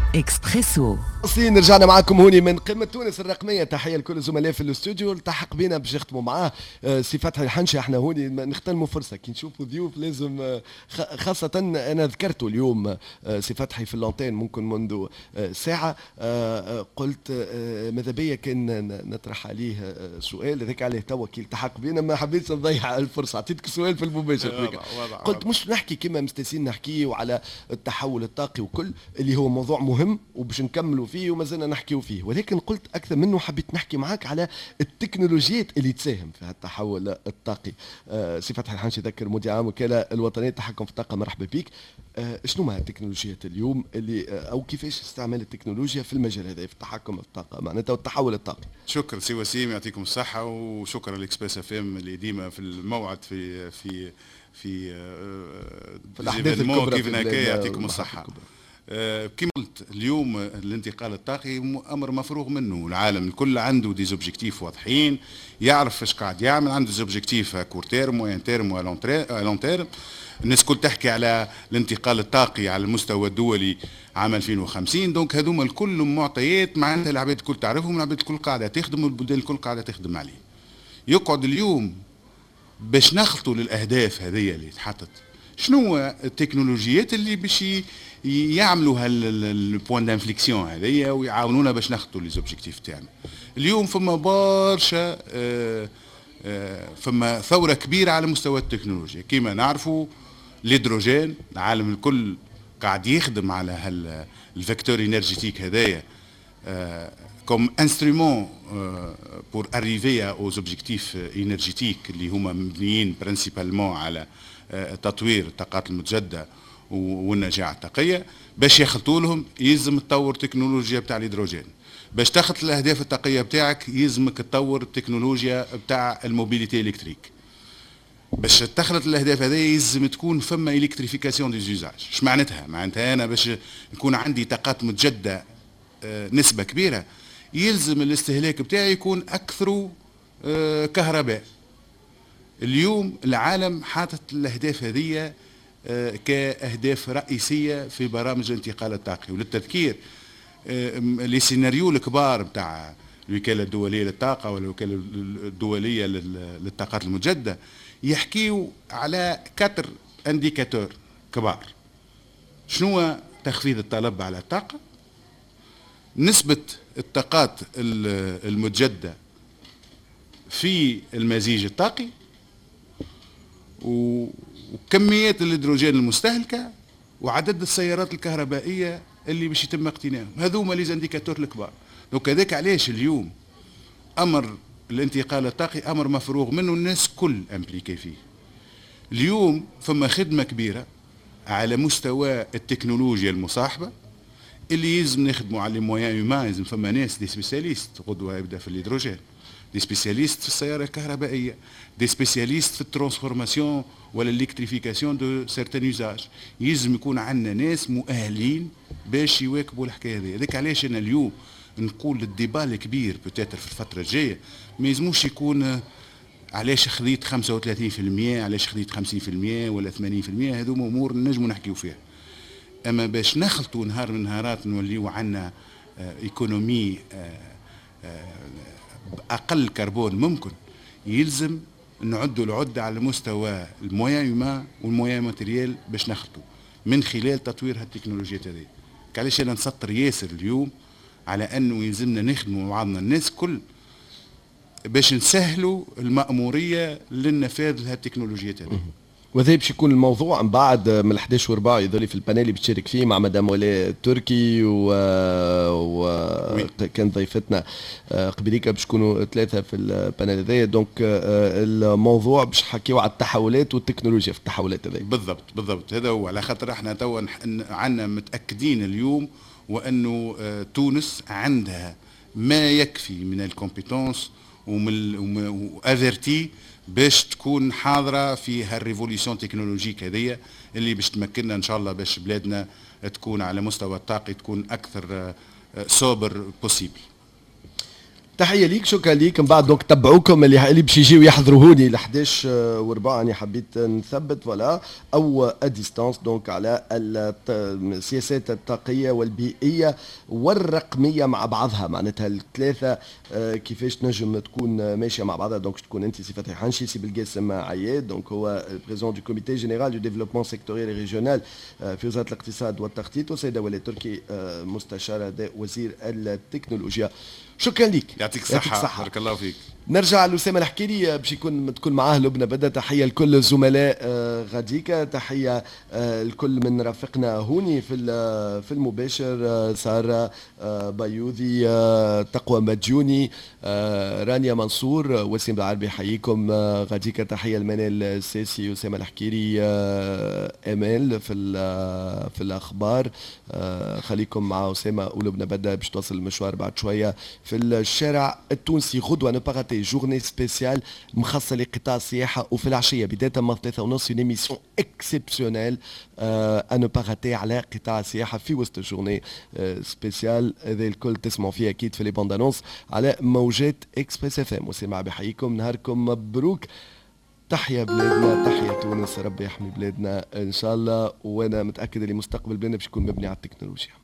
اكسبريسو. رجعنا معكم هوني من قمة تونس الرقمية. تحية لكل الزملاء في الاستوديو. التحق بينا باش نختموا معاه سي فتحي الحنشي. احنا هوني نختموا فرصة كي نشوفوا ضيوف لازم خاصة انا ذكرته اليوم سي فتحي في اللونتين ممكن منذ ساعة. قلت ماذا بيا كان نطرح عليه سؤال هذاك عليه توا كي التحق بينا ما حبيتش نضيع الفرصة. عطيتك سؤال في المباشر قلت مش نحكي كما مستسين نحكيه وعلى التحول الطاقي وكل اللي هو موضوع مهم وباش نكملوا فيه وما زلنا نحكيوا فيه، ولكن قلت أكثر منه حبيت نحكي معاك على التكنولوجيات اللي تساهم في هالتحول الطاقي. سي فتحي الحنشي ذكر مدير عام وكالة الوطنية للتحكم في الطاقة، مرحبا بك. شنو ما التكنولوجيات اليوم اللي أو كيفاش استعمال التكنولوجيا في المجال هذا في التحكم في الطاقة معناتها والتحول الطاقي؟ شكرا سي وسيم، يعطيكم الصحة، وشكرا لإكسبريس اف ام اللي ديما في الموعد في الأحداث الكبرى كيف هكا. يعطيكم الصحة. كما قلت اليوم الانتقال الطاقي امر مفروغ منه. العالم الكل عنده دي زوبجيكتيف واضحين، يعرف ايش قاعد يعمل، عنده زوبجيكتيف كور تيرم وين تيرم ولون تيرم. الناس كل تحكي على الانتقال الطاقي على المستوى الدولي عام 2050. دونك هذوما الكل معطيات معناتها العباد الكل تعرفهم، العباد الكل قاعده تخدم والبلدان الكل قاعده تخدم عليه. يقعد اليوم باش نخلطوا للاهداف هذه اللي تحطت شنو التكنولوجيات اللي باش يعملوا هالبوان دانفليكسيون هذيا ويعاونونا باش نخطوا لي زوبجيكتيف تاعنا. اليوم فما برشا فما ثوره كبيره على مستوى التكنولوجيا. كما نعرفوا الهيدروجين العالم الكل قاعد يخدم على الفيكتور انرجيتيك هذايا comme instrument pour arriver aux objectifs énergétiques اللي هما مبنيين برينسيبالمون على تطوير الطاقات المتجددة والنجاعة الطاقية. باش يخلطوا لهم يلزم تطور تكنولوجيا بتاع الهيدروجين. باش تخلط الاهداف الطاقية بتاعك يلزمك تطور التكنولوجيا بتاع الموبيليتي الكتريك. باش تخلط الاهداف هذه يلزم تكون فما الكتريفيكاسيون دي زوزاج. اش معناتها؟ معناتها انا باش يكون عندي طاقات متجددة نسبة كبيرة يلزم الاستهلاك بتاعي يكون أكثر كهرباء. اليوم العالم حاطط الأهداف هذه كأهداف رئيسية في برامج الانتقال الطاقي. وللتذكير لي سيناريو الكبار بتاع الوكالة الدولية للطاقة والوكالة الدولية للطاقات المتجددة يحكيوا على 4 انديكاتور كبار. شنو؟ تخفيض الطلب على الطاقة، نسبة الطاقات المتجددة في المزيج الطاقي، وكميات الهيدروجين المستهلكة، وعدد السيارات الكهربائية اللي باش يتم اقتنائهم. هذوما لي زانديكاتور الكبار. دونك هذاك علاش اليوم امر الانتقال الطاقي امر مفروغ منه، الناس كل امبليكي فيه. اليوم فما خدمة كبيرة على مستوى التكنولوجيا المصاحبة اللي يلزم نخدموا على لي مويان هيومان. يلزم فما ناس دي سبيسياليست غدوه يبدا في الهيدروجين، دي سبيسياليست في السياره الكهربائيه، دي سبيسياليست في الترانسفورماسيون ولا الالكتريفيكاسيون دو سيرتان يوزاج. يلزم يكون عندنا ناس مؤهلين باش يواكبوا الحكايه هذه. هذاك علاش انا اليوم نقول الديبا الكبير بوتيتر في الفتره الجايه ما يلزموش يكون علاش خذيت 35%، علاش خذيت 50% ولا 80%. هذوما امور نجموا نحكيو فيها. اما باش نخلطوا نهار من نهارات نوليو عنا ايكونومي باقل كربون ممكن، يلزم نعدوا العده على مستوى المويان هيومان والمويان ماتيريال باش نخلطوا من خلال تطوير هالتكنولوجيات هذه. علاش انا نسطر ياسر اليوم على انه يلزمنا نخدموا مع بعضنا الناس كل باش نسهلوا المأمورية للنفاذ لهالتكنولوجيات هذه. وذا باش يكون الموضوع من بعد من 11 و4 يظل في البانيل اللي بتشارك فيه مع مدام ولاء التركي كان ضيفتنا قبليك باش يكونوا 3 في البانيل هذايا. دونك الموضوع باش نحكيو على التحولات والتكنولوجيا في التحولات هذه. بالضبط هذا هو. على خاطر احنا توا عندنا متاكدين اليوم وانه تونس عندها ما يكفي من الكومبيتونس وافيرتي باش تكون حاضره في هالريفوليسيون تكنولوجيك هذيا اللي باش تمكننا ان شاء الله باش بلادنا تكون على مستوى الطاقي تكون اكثر سوبر بوسيبل. تحيه ليك، شكرا ليك. من بعد دونك تبعوكم اللي باش يجيو يحضروا هوني ل 11 وربع. انا حبيت نثبت فوالا او اديستانس دونك على السياسات الطاقيه والبيئيه والرقميه مع بعضها، معناتها الثلاثه كيفاش تنجم تكون ماشيه مع بعضها. دونك تكون انت سي فتحي حنشي، سي بالقاسم عياد، دونك هو بريزون دو كوميتي جينيرال دو ديفلوبمون سيكتوريال ريجيونال في وزاره الاقتصاد والتخطيط، وسيده ولي تركي مستشاره وزير التكنولوجيا. شكرا لك، يعطيك الصحة، بارك الله فيك. نرجع لأسامة الحكيري باش تكون معاه لبنى بدأ. تحية لكل الزملاء غاديكا، تحية الكل من رافقنا هوني في المباشر، سارة بيوذي، تقوى مديوني، رانيا منصور، وسيم العربي، حييكم غاديكا. تحية لمنال الساسي، أسامة الحكيري، امال في الاخبار. خليكم مع اسامه ولبنى بدأ باش توصل المشوار بعد شويه في الشارع التونسي. غدوه نباراتي جورني سبيسيال مخصصه لقطاع السياحه، وفي العشيه بدايه من 3:30 اون ايميسيون اكسبسيونيل نباراتي على قطاع السياحه في وسط الجورني سبيسيال. هذا الكل تسمعوا فيه اكيد في لي باند انونس على موجات اكسبريس اف ام. وسيم بحييكم، نهاركم مبروك. تحيا بلادنا، تحيا تونس، ربي يحمي بلادنا ان شاء الله. وانا متاكد اللي مستقبل بلادنا باش يكون مبني على التكنولوجيا.